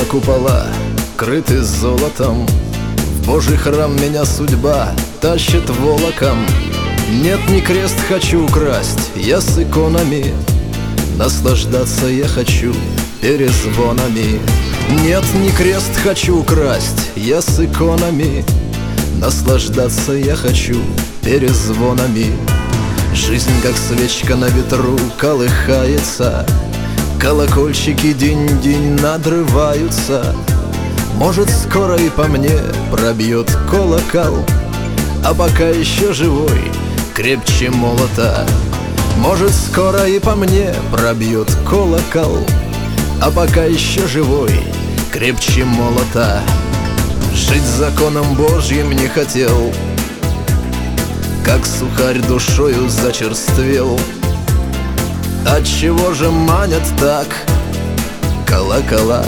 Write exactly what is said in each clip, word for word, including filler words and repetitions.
Словно купола, крыты золотом, в Божий храм меня судьба тащит волоком. Нет, не крест хочу украсть, я с иконами, наслаждаться я хочу перезвонами. Нет, не крест хочу украсть, я с иконами, наслаждаться я хочу перезвонами. Жизнь, как свечка на ветру, колыхается, колокольчики динь-динь надрываются. Может, скоро и по мне пробьет колокол, а пока еще живой, крепче молота. Может, скоро и по мне пробьет колокол, а пока еще живой, крепче молота. Жить законом Божьим не хотел, как сухарь душою зачерствел. Отчего же манят так колокола?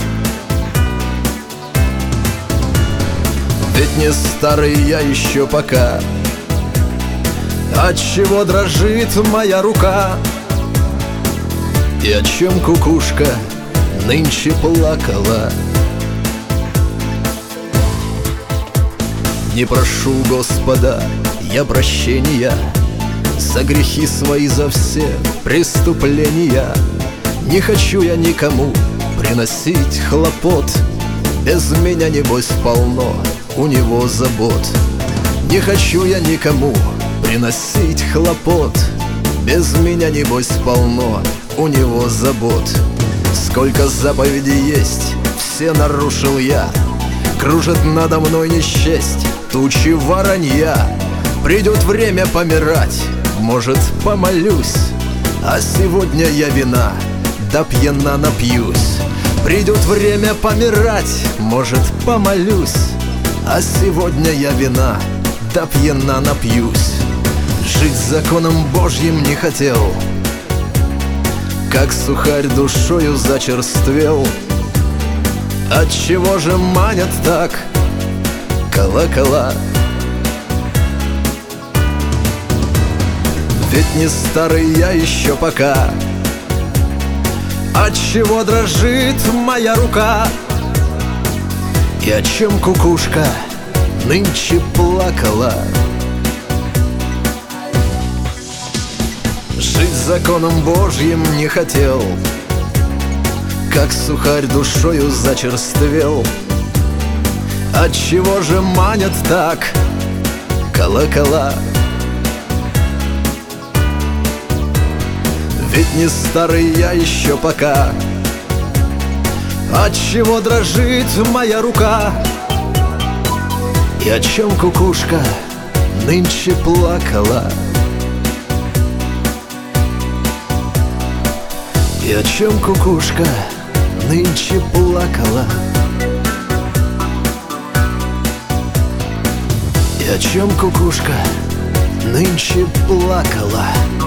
Ведь не старый я еще пока. Отчего дрожит моя рука? И о чем кукушка нынче плакала? Не прошу Господа я прощения за грехи свои, за все преступления. Не хочу я никому приносить хлопот, без меня, небось, полно у него забот. Не хочу я никому приносить хлопот, без меня, небось, полно у него забот. Сколько заповедей есть, все нарушил я, кружит надо мной несчесть, тучи воронья. Придет время помирать, может, помолюсь, а сегодня я вина да пьяна напьюсь. Придет время помирать, может, помолюсь, а сегодня я вина да пьяна напьюсь. Жить законом Божьим не хотел, как сухарь душою зачерствел. Отчего же манят так колокола? Ведь не старый я еще пока. Отчего дрожит моя рука? И о чем кукушка нынче плакала? Жить законом Божьим не хотел, как сухарь душою зачерствел. Отчего же манят так колокола? Ведь не старый я еще пока. Отчего дрожит моя рука? И о чем кукушка нынче плакала? И о чем кукушка нынче плакала? И о чем кукушка нынче плакала?